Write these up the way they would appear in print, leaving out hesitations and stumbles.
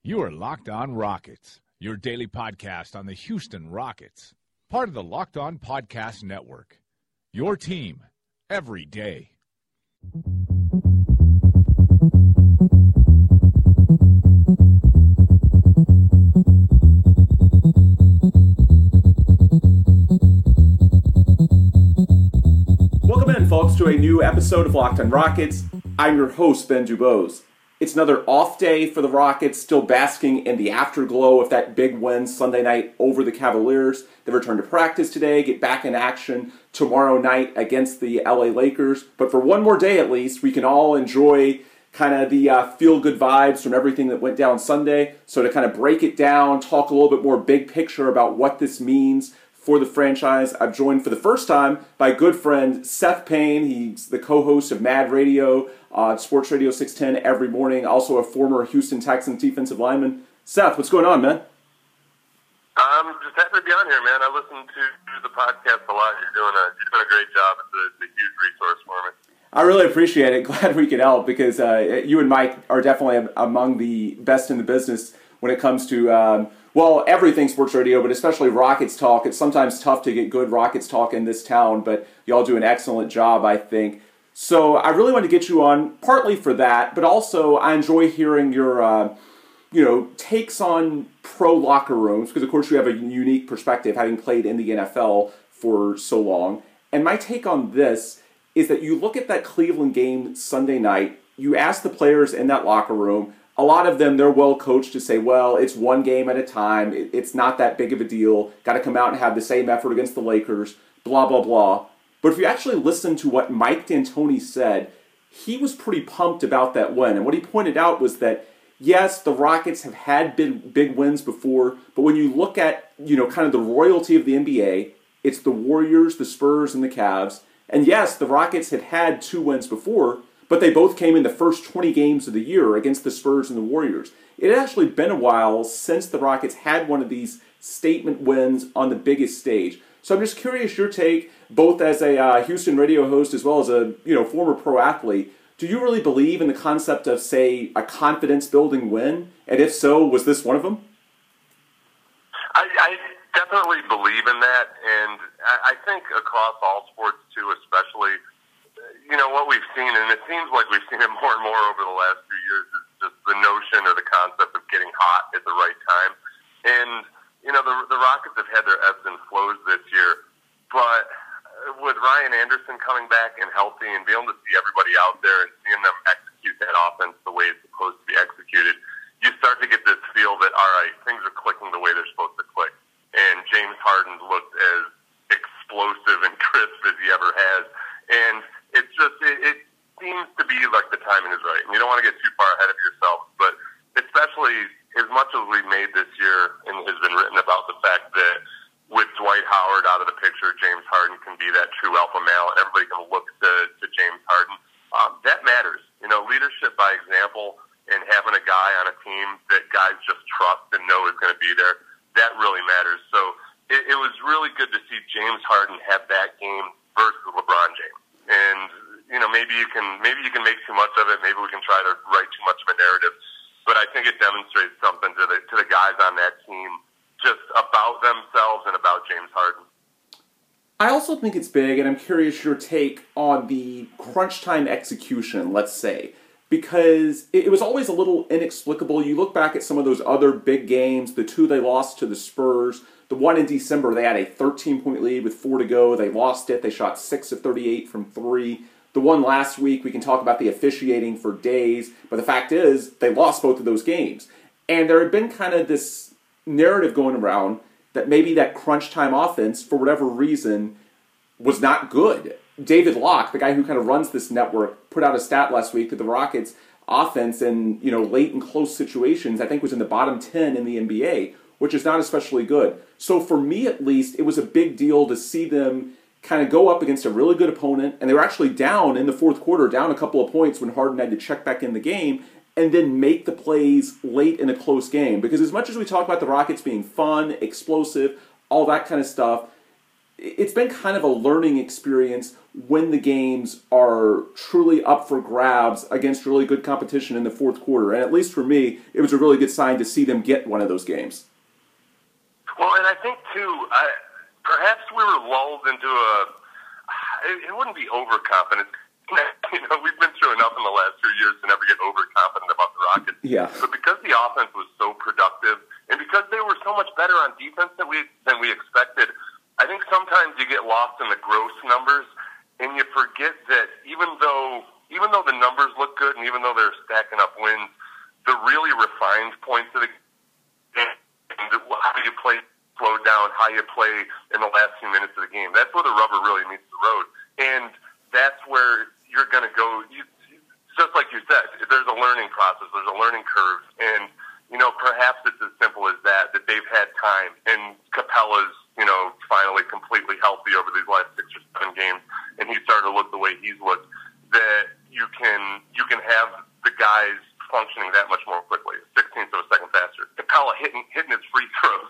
You are Locked On Rockets, your daily podcast on the Houston Rockets, part of the Locked On Podcast Network. Your team every day. Welcome in, folks, to a new episode of Locked On Rockets. I'm your host, Ben Dubose. It's another off day for the Rockets, still basking in the afterglow of that big win Sunday night over the Cavaliers. They return to practice today, get back in action tomorrow night against the LA Lakers. But for one more day at least, we can all enjoy kind of the feel-good vibes from everything that went down Sunday. So to kind of break it down, talk a little bit more big picture about what this means for the franchise, I'm joined for the first time by good friend Seth Payne. He's the co-host of Mad Radio, Sports Radio 610 every morning, also a former Houston Texans defensive lineman. Seth, what's going on, man? I'm just happy to be on here, man. I listen to the podcast a lot. You're doing a great job. It's a huge resource for me. I really appreciate it. Glad we could help because you and Mike are definitely among the best in the business when it comes to everything sports radio, but especially Rockets talk. It's sometimes tough to get good Rockets talk in this town, but y'all do an excellent job, I think. So I really want to get you on, partly for that, but also I enjoy hearing your, takes on pro locker rooms, because of course you have a unique perspective, having played in the NFL for so long. And my take on this is that you look at that Cleveland game Sunday night, you ask the players in that locker room, a lot of them, they're well coached to say, well, it's one game at a time. It's not that big of a deal. Got to come out and have the same effort against the Lakers, blah, blah, blah. But if you actually listen to what Mike D'Antoni said, he was pretty pumped about that win. And what he pointed out was that, yes, the Rockets have had big wins before, but when you look at, kind of the royalty of the NBA, it's the Warriors, the Spurs, and the Cavs. And yes, the Rockets had 2 wins before, but they both came in the first 20 games of the year against the Spurs and the Warriors. It had actually been a while since the Rockets had one of these statement wins on the biggest stage. So I'm just curious your take, both as a Houston radio host as well as a former pro athlete. Do you really believe in the concept of, say, a confidence-building win? And if so, was this one of them? I definitely believe in that, and I think across all sports too, especially, what we've seen, and it seems like we've seen it more and more over the last few years, is just the notion or the concept of getting hot at the right time. And, the Rockets have had their ebbs and flows this year, but with Ryan Anderson coming back and healthy and being able to see everybody out there and seeing them execute that offense the way it's supposed to be executed, you start to get this feel that, all right, things are clicking the way they're supposed to click. And James Harden looked as explosive and crisp as he ever has. And it's just, it seems to be like the timing is right. And you don't want to get too far ahead of yourself, but especially as much as we've made this year and has been written about the fact that with Dwight Howard out of the picture, James Harden can be that true alpha male, and everybody can look to James Harden. That matters. Leadership by example and having a guy on a team that guys just trust and know is going to be there, that really matters. So it was really good to see James Harden have that game versus LeBron James. And, maybe you can make too much of it. Maybe we can try to write too much of a narrative. But I think it demonstrates something to the guys on that team just about themselves and about James Harden. I also think it's big, and I'm curious your take on the crunch time execution, let's say, because it was always a little inexplicable. You look back at some of those other big games, the 2 they lost to the Spurs, the one in December, they had a 13-point lead with 4 to go. They lost it. They shot 6 of 38 from 3. The one last week, we can talk about the officiating for days, but the fact is, they lost both of those games. And there had been kind of this narrative going around that maybe that crunch time offense, for whatever reason, was not good. David Locke, the guy who kind of runs this network, put out a stat last week that the Rockets' offense in late and close situations, I think was in the bottom 10 in the NBA, which is not especially good. So for me, at least, it was a big deal to see them kind of go up against a really good opponent, and they were actually down in the fourth quarter, down a couple of points when Harden had to check back in the game, and then make the plays late in a close game. Because as much as we talk about the Rockets being fun, explosive, all that kind of stuff, it's been kind of a learning experience when the games are truly up for grabs against really good competition in the fourth quarter. And at least for me, it was a really good sign to see them get one of those games. Well, and I think, too, perhaps we were lulled into it wouldn't be overconfidence. We've been through enough in the last 2 years to never get overconfident about the Rockets. Yeah. But because the offense was so productive, and because they were so much better on defense than we expected, I think sometimes you get lost in the gross numbers, and you forget that even though the numbers look good, and even though they're stacking up wins, the really refined points of the game, and how you play slow down, how you play in the last few minutes of the game, that's where the rubber really meets the road. And that's where you're going to go. Just like you said, there's a learning process, there's a learning curve, and perhaps it's as simple as that they've had time, and Capella's finally completely healthy over these last 6 or 7 games, and he's started to look the way he's looked, that you can have the guys functioning that much more quickly, 16th of a second faster. Capella hitting his free throws,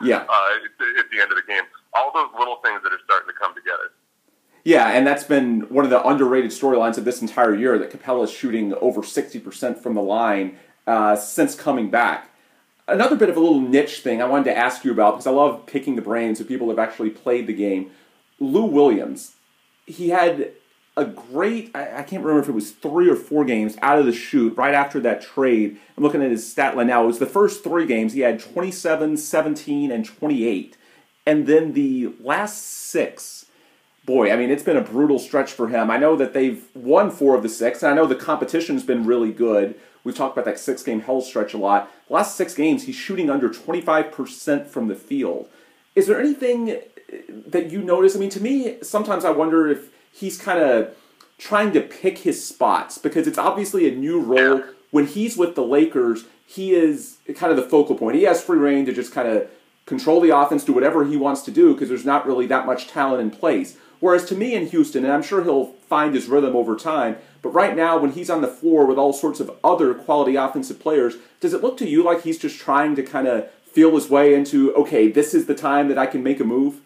at the end of the game. All those little things that are starting to come together. Yeah, and that's been one of the underrated storylines of this entire year, that Capella's shooting over 60% from the line since coming back. Another bit of a little niche thing I wanted to ask you about, because I love picking the brains of people who have actually played the game. Lou Williams, he had a great, I can't remember if it was 3 or 4 games out of the chute right after that trade. I'm looking at his stat line now. It was the first 3 games. He had 27, 17, and 28. And then the last 6, boy, I mean, it's been a brutal stretch for him. I know that they've won 4 of the 6, and I know the competition's been really good. We've talked about that 6-game hell stretch a lot. The last 6 games, he's shooting under 25% from the field. Is there anything that you notice? I mean, to me, sometimes I wonder if he's kind of trying to pick his spots, because it's obviously a new role. When he's with the Lakers, he is kind of the focal point. He has free reign to just kind of control the offense, do whatever he wants to do, because there's not really that much talent in place. Whereas to me in Houston, and I'm sure he'll find his rhythm over time, but right now when he's on the floor with all sorts of other quality offensive players, does it look to you like he's just trying to kind of feel his way into, okay, this is the time that I can make a move?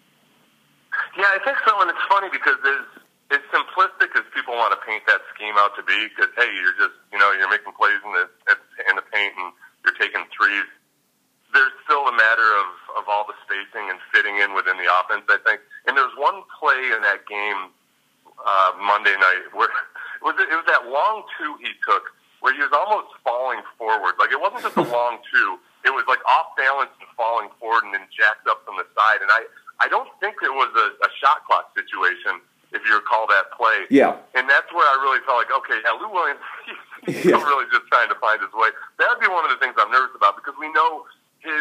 Yeah, I think so, and it's funny because as simplistic as people want to paint that scheme out to be, because, hey, you're just, you're making plays in the paint and you're taking threes, there's still a matter of all the spacing and fitting in within the offense, I think. And there was one play in that game Monday night where it was that long 2 he took where he was almost falling forward. Like, it wasn't just a long 2. It was like off balance and falling forward and then jacked up from the side. And I don't think it was a shot clock situation, if you recall that play. Yeah. And that's where I really felt like, okay, Lou Williams, he's still really just trying to find his way. That would be one of the things I'm nervous about, because we know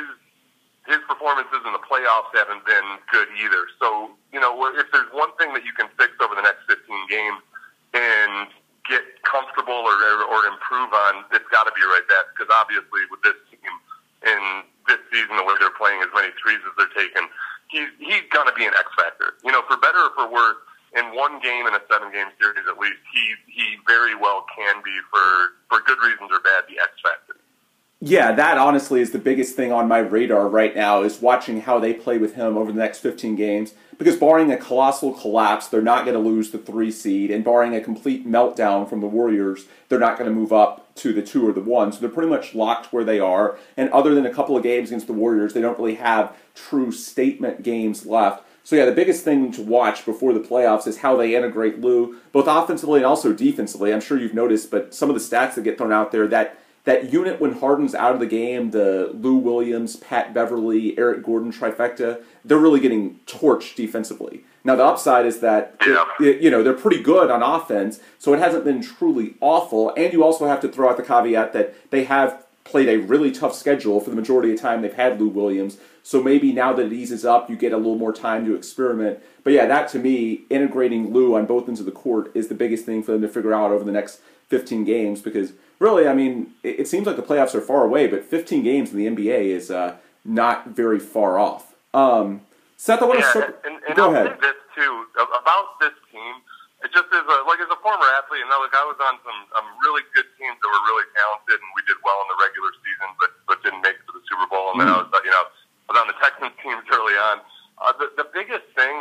his performances in the playoffs haven't been good either. So, if there's one thing that you can fix over the next 15 games and get comfortable or improve on, it's got to be right back. Because obviously with this team in this season, the way they're playing, as many threes as they're taking, he's going to be an X factor. For better or for worse, in one game in a 7-game series at least, he very well can be, for good reasons or bad, the X factor. Yeah, that honestly is the biggest thing on my radar right now, is watching how they play with him over the next 15 games. Because barring a colossal collapse, they're not going to lose the 3 seed. And barring a complete meltdown from the Warriors, they're not going to move up to the 2 or the 1. So they're pretty much locked where they are. And other than a couple of games against the Warriors, they don't really have true statement games left. So yeah, the biggest thing to watch before the playoffs is how they integrate Lou, both offensively and also defensively. I'm sure you've noticed, but some of the stats that get thrown out there, that unit when Harden's out of the game, the Lou Williams, Pat Beverly, Eric Gordon trifecta, they're really getting torched defensively. Now, the upside is that they're pretty good on offense, so it hasn't been truly awful. And you also have to throw out the caveat that they have played a really tough schedule for the majority of the time they've had Lou Williams. So maybe now that it eases up, you get a little more time to experiment. But yeah, that to me, integrating Lou on both ends of the court is the biggest thing for them to figure out over the next 15 games, because really, I mean, it seems like the playoffs are far away, but 15 games in the NBA is not very far off. Seth, I want to go ahead. I'll say this too about this team. It just is as a former athlete, and I was on some really good teams that were really talented, and we did well in the regular season, but didn't make it to the Super Bowl. And then I was on the Texans teams early on. The biggest thing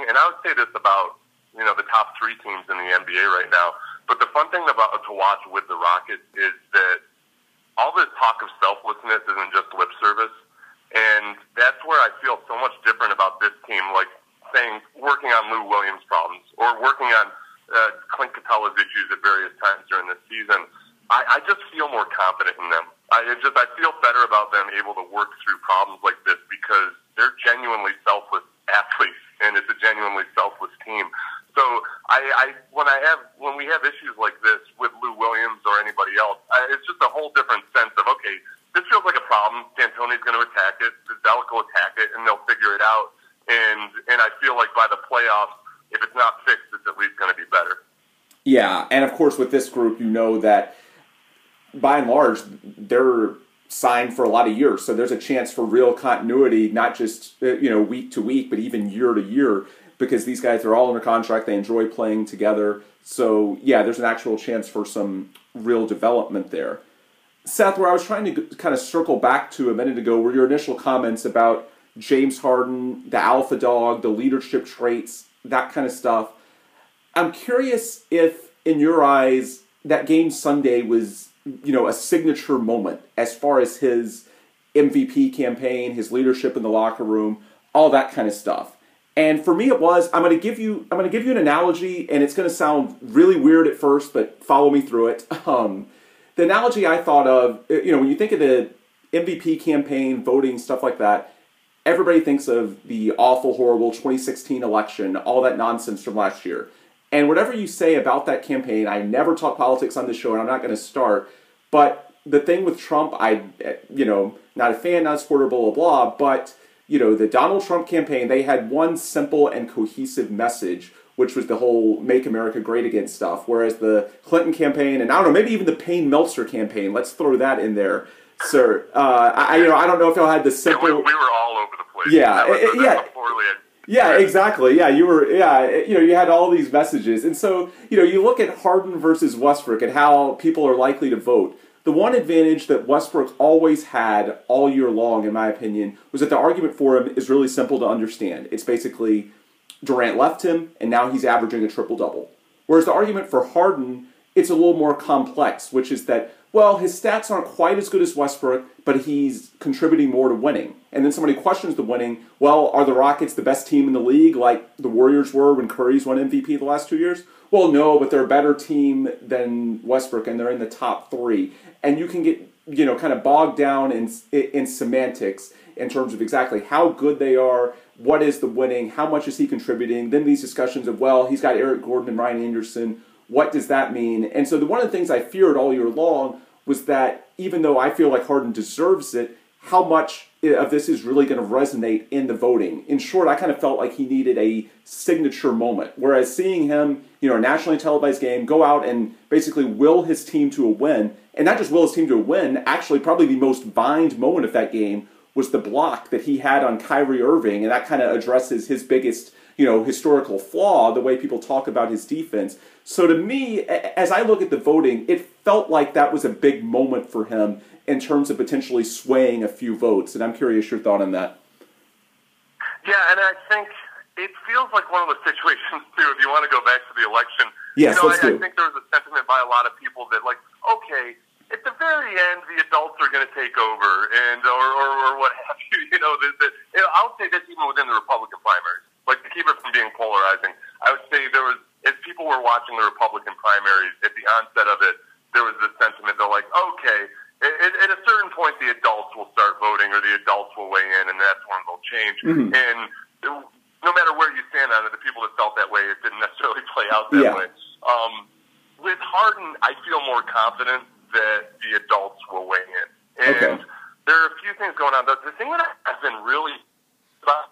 NBA right now. But the fun thing to watch with the Rockets is that all this talk of selflessness isn't just lip service. And that's where I feel so much different about this team, like saying working on Lou Williams' problems or working on Clint Capella's issues at various times during this season. I just feel more confident in them. I feel better about them able to work through problems like this because they're genuinely selfless athletes, and it's a genuinely selfless team. So when we have issues like this with Lou Williams or anybody else, it's just a whole different sense of, okay, this feels like a problem. D'Antoni's going to attack it. Zelek will attack it, and they'll figure it out. And I feel like by the playoffs, if it's not fixed, it's at least going to be better. Yeah, and of course with this group, you know that by and large, they're signed for a lot of years. So there's a chance for real continuity, not just week to week, but even year to year, because these guys are all under contract. They enjoy playing together. So, yeah, there's an actual chance for some real development there. Seth, where I was trying to kind of circle back to a minute ago were your initial comments about James Harden, the alpha dog, the leadership traits, that kind of stuff. I'm curious if, in your eyes, that game Sunday was, a signature moment as far as his MVP campaign, his leadership in the locker room, all that kind of stuff. And for me, it was. I'm going to give you an analogy, and it's going to sound really weird at first, but follow me through it. The analogy I thought of, when you think of the MVP campaign, voting, stuff like that, everybody thinks of the awful, horrible 2016 election, all that nonsense from last year. And whatever you say about that campaign, I never talk politics on this show, and I'm not going to start. But the thing with Trump, not a fan, not a supporter, blah, blah, blah, but, the Donald Trump campaign, they had one simple and cohesive message, which was the whole Make America Great Again stuff. Whereas the Clinton campaign, and I don't know, maybe even the Payne-Meltzer campaign, let's throw that in there, sir. I don't know if y'all had the simple... Yeah, we were all over the place. Yeah, exactly. Yeah, you had all these messages. And so, you look at Harden versus Westbrook and how people are likely to vote. The one advantage that Westbrook always had all year long, in my opinion, was that the argument for him is really simple to understand. It's basically Durant left him, and now he's averaging a triple-double. Whereas the argument for Harden, it's a little more complex, which is that, well, his stats aren't quite as good as Westbrook, but he's contributing more to winning. And then somebody questions the winning, well, are the Rockets the best team in the league like the Warriors were when Curry's won MVP the last 2 years? Well, no, but they're a better team than Westbrook, and they're in the top three. And you can get, kind of bogged down in semantics in terms of exactly how good they are, what is the winning, how much is he contributing, then these discussions of, well, he's got Eric Gordon and Ryan Anderson, what does that mean? And so one of the things I feared all year long was that even though I feel like Harden deserves it, how much of this is really going to resonate in the voting. In short, I kind of felt like he needed a signature moment, whereas seeing him, a nationally televised game, go out and basically will his team to a win, and not just will his team to a win, actually probably the most vined moment of that game was the block that he had on Kyrie Irving, and that kind of addresses his biggest, historical flaw, the way people talk about his defense. So to me, as I look at the voting, it felt like that was a big moment for him in terms of potentially swaying a few votes, and I'm curious your thought on that. Yeah, and I think it feels like one of those situations, too, if you want to go back to the election. Yes, I think there was a sentiment by a lot of people that, okay, at the very end, the adults are going to take over, and or what have you. I would say this even within the Republican primaries. To keep it from being polarizing, I would say there was, as people were watching the Republican primaries, at the onset of it, there was this sentiment, they're like, okay, at a certain point, the adults will start voting, or the adults will weigh in, and that's when they'll change. Mm-hmm. And no matter where you stand on it, the people that felt that way, it didn't necessarily play out that way. With Harden, I feel more confident that the adults will weigh in. And there are a few things going on. The thing that I've been really about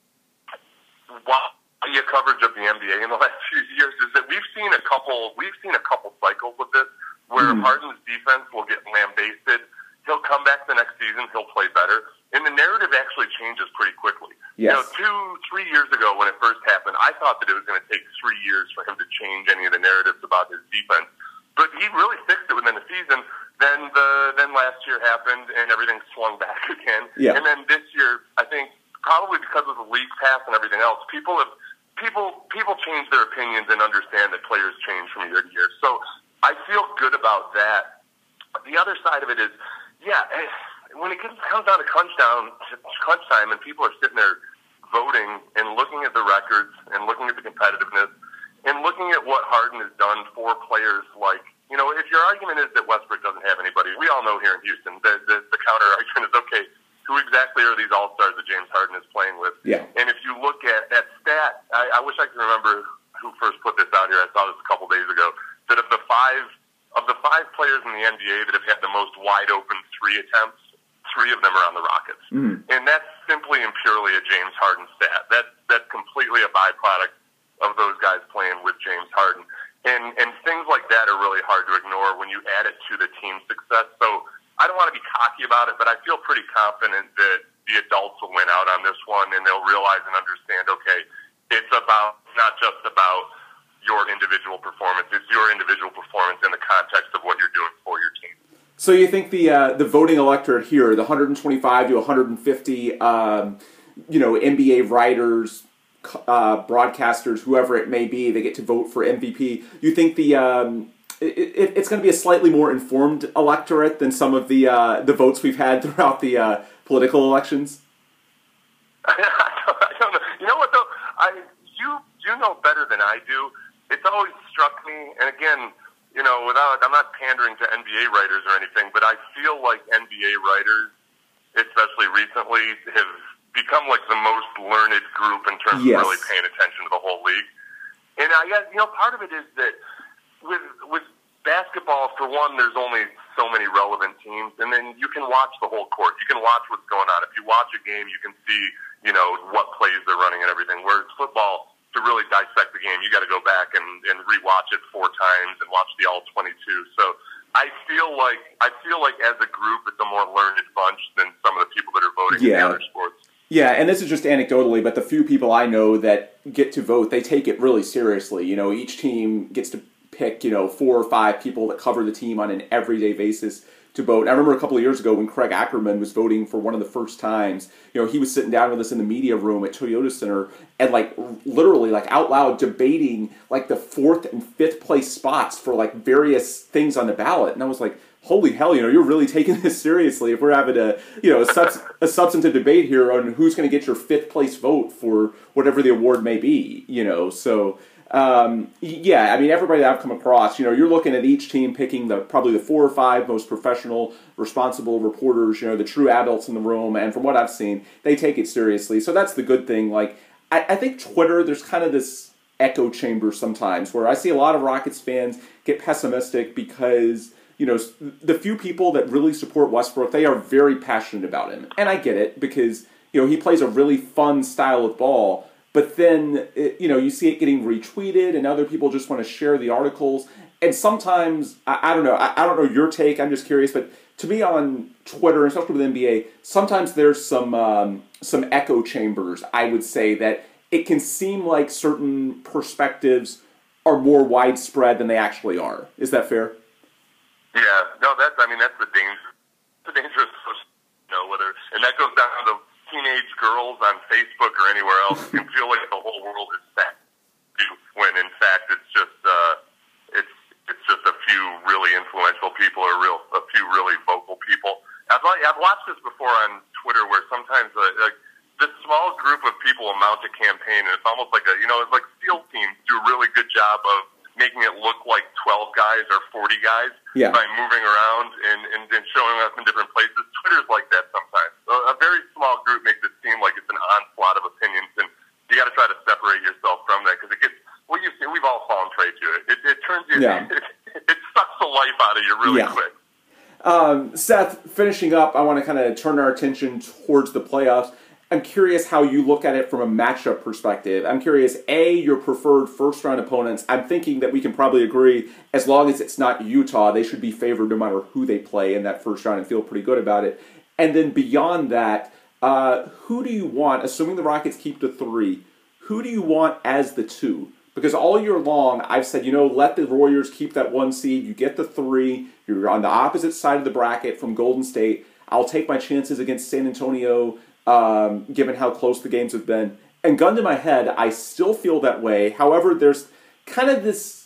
media coverage of the NBA in the last few years is that we've seen a couple cycles with this where Harden's defense will get lambasted. He'll come back the next season, he'll play better, and the narrative actually changes pretty quickly. Yes. 2-3 years ago when it first happened, I thought that it was going to take 3 years for him to change any of the narratives about his defense. But he really fixed it within the season. Then last year happened, and everything swung back again. Yeah. And then this year, I think probably because of the league pass and everything else, people change their opinions and understand that players change change from year to year. So I feel good about that. The other side of it is, when it comes down to crunch time, and people are sitting there voting and looking at the records and looking at the competitiveness and looking at what Harden has done for players like, if your argument is that Westbrook doesn't have anybody, we all know here in Houston, the counter argument is, okay, who exactly are these all-stars that James Harden is playing with? Yeah. And if you look at that stat, I wish I could remember who first put this out here. I saw this a couple days ago, that of the five players in the NBA that have had the most wide-open three attempts, three of them are on the Rockets. Mm. And that's simply and purely a James Harden stat. That's completely a byproduct of those guys playing with James Harden. And things like that are really hard to ignore when you add it to the team success. So I don't want to be cocky about it, but I feel pretty confident that the adults will win out on this one, and they'll realize and understand, okay, it's not just about your individual performance. It's your individual performance in the context of what you're doing for your team. So you think the voting electorate here, the 125 to 150, NBA writers, broadcasters, whoever it may be, they get to vote for MVP. You think it's going to be a slightly more informed electorate than some of the votes we've had throughout the political elections? I don't know. You know what though? You know better than I do. It's always struck me, and again, I'm not pandering to NBA writers or anything, but I feel like NBA writers, especially recently, have become like the most learned group in terms of really paying attention to the whole league. And I guess, part of it is that with basketball, for one, there's only so many relevant teams, and then you can watch the whole court. You can watch what's going on. If you watch a game, you can see, what plays they're running and everything. Whereas football, to really dissect the game, you got to go back and rewatch it 4 times and watch the all 22. So I feel like as a group, it's a more learned bunch than some of the people that are voting in the other sports. Yeah, and this is just anecdotally, but the few people I know that get to vote, they take it really seriously. Each team gets to pick, 4 or 5 people that cover the team on an everyday basis to vote. I remember a couple of years ago when Craig Ackerman was voting for one of the first times, he was sitting down with us in the media room at Toyota Center and literally out loud debating the 4th and 5th place spots for various things on the ballot. And I was like, holy hell, you're really taking this seriously if we're having a substantive debate here on who's going to get your 5th place vote for whatever the award may be, So, everybody that I've come across, you're looking at each team picking probably the 4 or 5 most professional, responsible reporters, the true adults in the room. And from what I've seen, they take it seriously. So that's the good thing. I think Twitter, there's kind of this echo chamber sometimes where I see a lot of Rockets fans get pessimistic because the few people that really support Westbrook, they are very passionate about him. And I get it because, he plays a really fun style of ball. But then, you see it getting retweeted and other people just want to share the articles. And sometimes, I don't know. I don't know your take. I'm just curious. But to me on Twitter, especially with NBA, sometimes there's some echo chambers, I would say, that it can seem like certain perspectives are more widespread than they actually are. Is that fair? Yeah, no, that's the danger. The dangerous, and that goes down to teenage girls on Facebook or anywhere else. You can feel like the whole world is set, when in fact it's just a few really influential people or a few really vocal people. I've watched this before on Twitter where sometimes this small group of people amount a campaign, and it's almost like it's like SEAL teams do a really good job of making it look like 12 guys or 40 guys by moving around and showing up in different places. Twitter's like that sometimes. A very small group makes it seem like it's an onslaught of opinions, and you got to try to separate yourself from that because it gets, we've all fallen prey to it. It turns you, it sucks the life out of you really quick. Seth, finishing up, I want to kind of turn our attention towards the playoffs. I'm curious how you look at it from a matchup perspective. I'm curious, your preferred first-round opponents. I'm thinking that we can probably agree, as long as it's not Utah, they should be favored no matter who they play in that first round and feel pretty good about it. And then beyond that, who do you want, assuming the Rockets keep the 3, who do you want as the 2? Because all year long, I've said, let the Warriors keep that 1 seed. You get the 3. You're on the opposite side of the bracket from Golden State. I'll take my chances against San Antonio, given how close the games have been. And gun to my head, I still feel that way. However, there's kind of this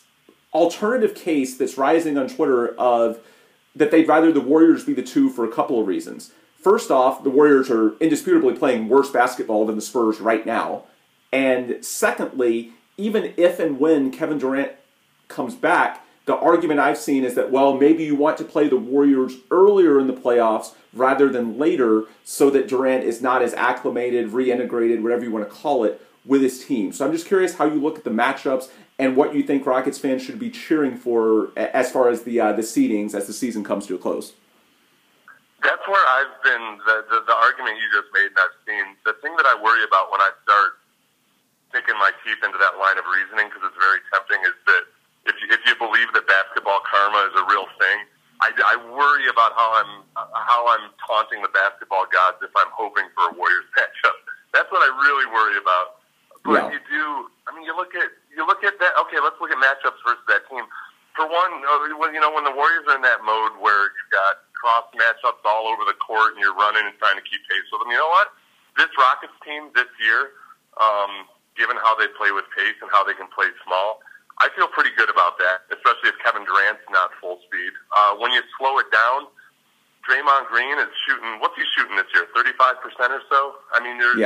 alternative case that's rising on Twitter of that they'd rather the Warriors be the 2 for a couple of reasons. First off, the Warriors are indisputably playing worse basketball than the Spurs right now. And secondly, even if and when Kevin Durant comes back, the argument I've seen is that, well, maybe you want to play the Warriors earlier in the playoffs rather than later so that Durant is not as acclimated, reintegrated, whatever you want to call it, with his team. So I'm just curious how you look at the matchups and what you think Rockets fans should be cheering for as far as the seedings as the season comes to a close. That's where I've been, the argument you just made and I've seen. The thing that I worry about when I start sinking my teeth into that line of reasoning, because it's very tempting, is that if you believe that basketball karma is a real thing, I worry about how I'm taunting the basketball gods if I'm hoping for a Warriors matchup. That's what I really worry about. But you do. I mean, you look at that. Okay, let's look at matchups versus that team. For one, when the Warriors are in that mode where you've got cross matchups all over the court and you're running and trying to keep pace with them, you know what? This Rockets team this year, given how they play with pace and how they can play small, I feel pretty good about that, especially if Kevin Durant's not full speed. When you slow it down, Draymond Green is shooting. What's he shooting this year? 35% or so. I mean, there's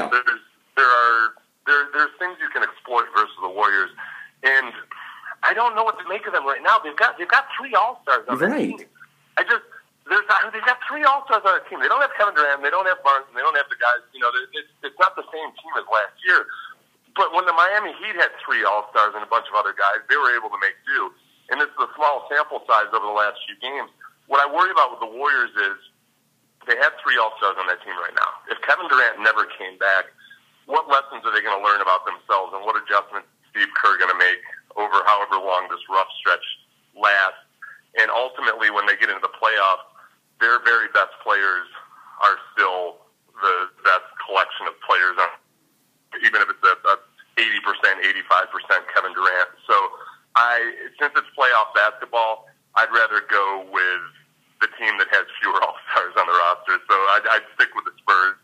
things you can exploit versus the Warriors, and I don't know what to make of them right now. They've got 3 All-Stars on their team. They've got 3 All-Stars on their team. They don't have Kevin Durant. They don't have Barnes. And they don't have the guys. It's not the same team as last year. But when the Miami Heat had 3 All-Stars and a bunch of other guys, they were able to make do. And it's the small sample size over the last few games. What I worry about with the Warriors is they have 3 All-Stars on that team right now. If Kevin Durant never came back, what lessons are they going to learn about themselves, and what adjustments is Steve Kerr going to make over however long this rough stretch lasts? And ultimately, when they get into the playoffs, their very best players are still the best collection of players, even if it's a 80%, 85% Kevin Durant. So since it's playoff basketball, I'd rather go with the team that has fewer All-Stars on the roster. So I'd stick with the Spurs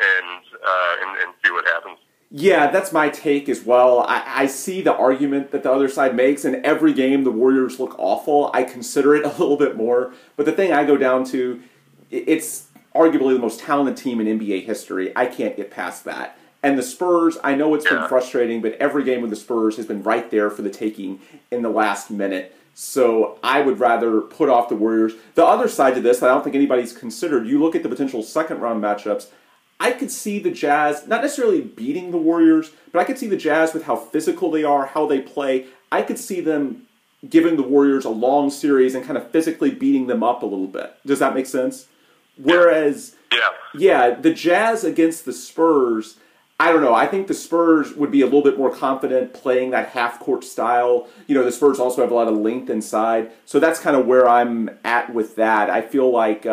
and see what happens. Yeah, that's my take as well. I see the argument that the other side makes, and every game the Warriors look awful. I consider it a little bit more. But the thing I go down to, it's arguably the most talented team in NBA history. I can't get past that. And the Spurs, I know it's been frustrating, but every game with the Spurs has been right there for the taking in the last minute. So I would rather put off the Warriors. The other side to this, I don't think anybody's considered, you look at the potential second-round matchups, I could see the Jazz, not necessarily beating the Warriors, but I could see the Jazz with how physical they are, how they play. I could see them giving the Warriors a long series and kind of physically beating them up a little bit. Does that make sense? Whereas, the Jazz against the Spurs, I don't know. I think the Spurs would be a little bit more confident playing that half-court style. The Spurs also have a lot of length inside. So that's kind of where I'm at with that. I feel like...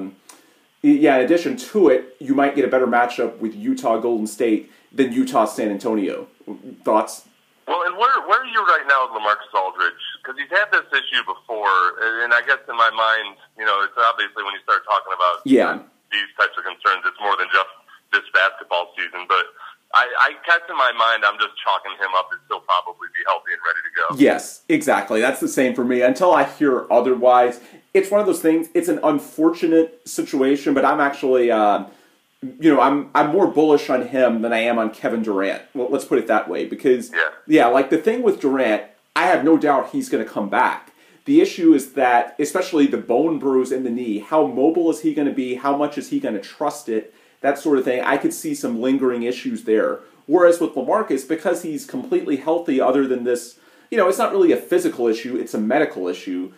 in addition to it, you might get a better matchup with Utah Golden State than Utah San Antonio. Thoughts? Well, and where are you right now with LaMarcus Aldridge? Because he's had this issue before, and I guess in my mind, it's obviously when you start talking about these types of concerns, it's more than just this basketball season. But I guess in my mind, I'm just chalking him up as he'll probably be healthy and ready to go. Yes, exactly. That's the same for me. Until I hear otherwise, it's one of those things. It's an unfortunate situation, but I'm actually, I'm more bullish on him than I am on Kevin Durant. Well, let's put it that way, because like the thing with Durant, I have no doubt he's going to come back. The issue is that, especially the bone bruise in the knee, how mobile is he going to be? How much is he going to trust it? That sort of thing. I could see some lingering issues there. Whereas with LaMarcus, because he's completely healthy other than this, it's not really a physical issue, it's a medical issue.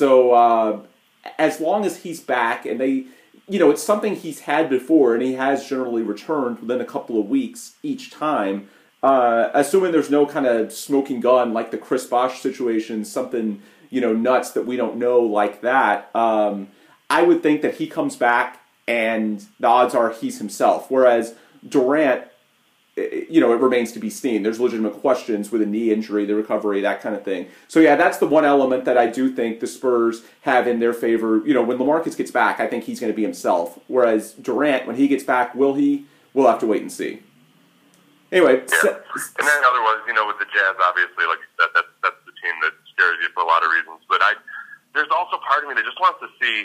So as long as he's back and they, it's something he's had before and he has generally returned within a couple of weeks each time, assuming there's no kind of smoking gun like the Chris Bosh situation, something, nuts that we don't know like that, I would think that he comes back and the odds are he's himself. Whereas Durant, it remains to be seen. There's legitimate questions with a knee injury, the recovery, that kind of thing. So, that's the one element that I do think the Spurs have in their favor. When LaMarcus gets back, I think he's going to be himself. Whereas Durant, when he gets back, will he? We'll have to wait and see. Anyway. And then otherwise, with the Jazz, obviously, like you said, that's the team that scares you for a lot of reasons. But there's also part of me that just wants to see,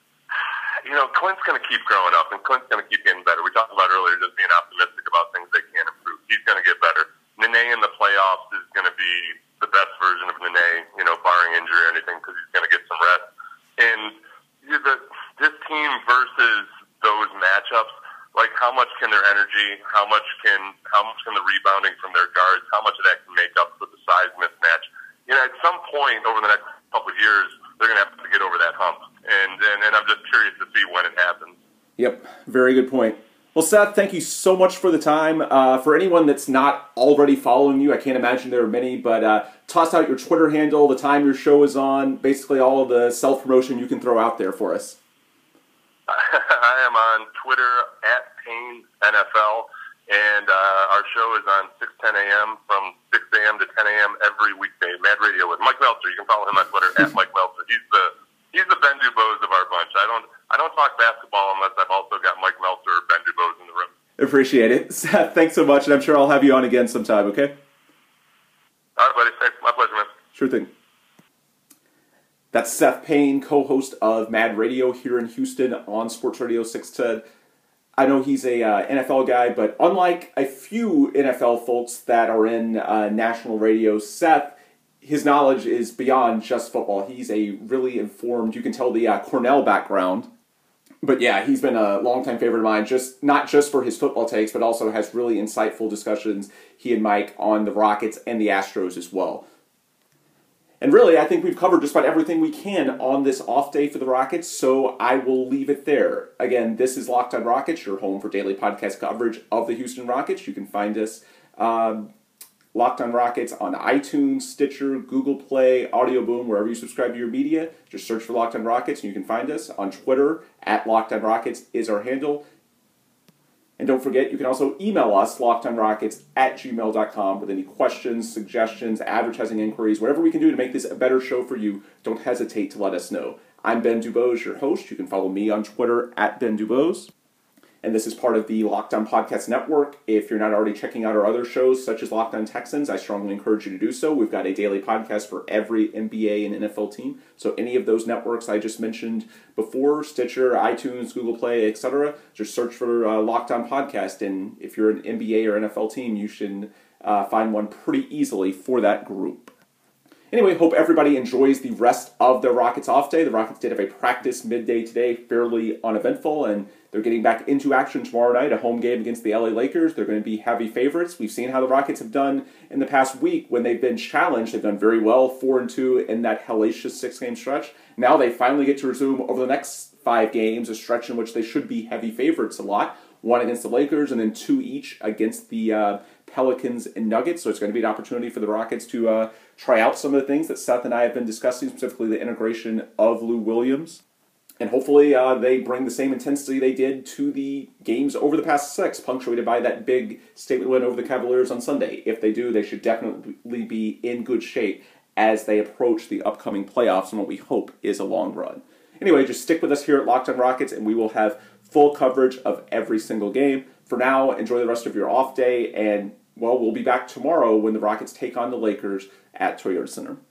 Clint's going to keep growing up, and Clint's going to keep getting better. We talked about earlier just being optimistic about things they can improve. He's going to get better. Nene in the playoffs is going to be the best version of Nene, barring injury or anything, because he's going to get some rest. And this team versus those matchups, like how much can their energy, how much can the rebounding from their guards, how much of that can make up for the size mismatch? At some point over the next couple of years, they're going to have to get over that hump. And I'm just curious to see when it happens. Yep, very good point. Well, Seth, thank you so much for the time. For anyone that's not already following you, I can't imagine there are many, but toss out your Twitter handle, the time your show is on, basically all of the self-promotion you can throw out there for us. I am on Twitter @PayneNFL, and our show is on 6:10 a.m. from 6 a.m. to 10 a.m. every weekday. Mad Radio with Mike Meltzer. You can follow him on Twitter @Mike Meltzer. He's the Ben Dubose of our bunch. I don't talk basketball unless I've also got Mike Meltzer or Ben Dubose in the room. Appreciate it. Seth, thanks so much, and I'm sure I'll have you on again sometime, okay? All right, buddy. Thanks. My pleasure, man. Sure thing. That's Seth Payne, co-host of Mad Radio here in Houston on Sports Radio 610. I know he's a NFL guy, but unlike a few NFL folks that are in national radio, Seth, his knowledge is beyond just football. He's a really informed, you can tell the Cornell background. But yeah, he's been a longtime favorite of mine, not just for his football takes, but also has really insightful discussions, he and Mike, on the Rockets and the Astros as well. And really, I think we've covered just about everything we can on this off day for the Rockets, so I will leave it there. Again, this is Locked on Rockets, your home for daily podcast coverage of the Houston Rockets. You can find us Locked on Rockets on iTunes, Stitcher, Google Play, Audio Boom, wherever you subscribe to your media. Just search for Locked on Rockets and you can find us. On Twitter, @LockedOnRockets is our handle. And don't forget, you can also email us, lockedonrockets@gmail.com, with any questions, suggestions, advertising inquiries, whatever we can do to make this a better show for you. Don't hesitate to let us know. I'm Ben Dubose, your host. You can follow me on Twitter @BenDubose. And this is part of the Locked On Podcast Network. If you're not already checking out our other shows, such as Locked On Texans, I strongly encourage you to do so. We've got a daily podcast for every NBA and NFL team. So any of those networks I just mentioned before, Stitcher, iTunes, Google Play, etc., just search for Locked On Podcast. And if you're an NBA or NFL team, you should find one pretty easily for that group. Anyway, hope everybody enjoys the rest of the Rockets off day. The Rockets did have a practice midday today, fairly uneventful, and they're getting back into action tomorrow night, a home game against the LA Lakers. They're going to be heavy favorites. We've seen how the Rockets have done in the past week when they've been challenged. They've done very well, 4-2 in that hellacious 6-game stretch. Now they finally get to resume over the next 5 games, a stretch in which they should be heavy favorites a lot. 1 against the Lakers and then 2 each against the Pelicans and Nuggets. So it's going to be an opportunity for the Rockets to try out some of the things that Seth and I have been discussing, specifically the integration of Lou Williams. And hopefully they bring the same intensity they did to the games over the past 6, punctuated by that big statement win over the Cavaliers on Sunday. If they do, they should definitely be in good shape as they approach the upcoming playoffs and what we hope is a long run. Anyway, just stick with us here at Locked on Rockets, and we will have full coverage of every single game. For now, enjoy the rest of your off day, and, well, we'll be back tomorrow when the Rockets take on the Lakers at Toyota Center.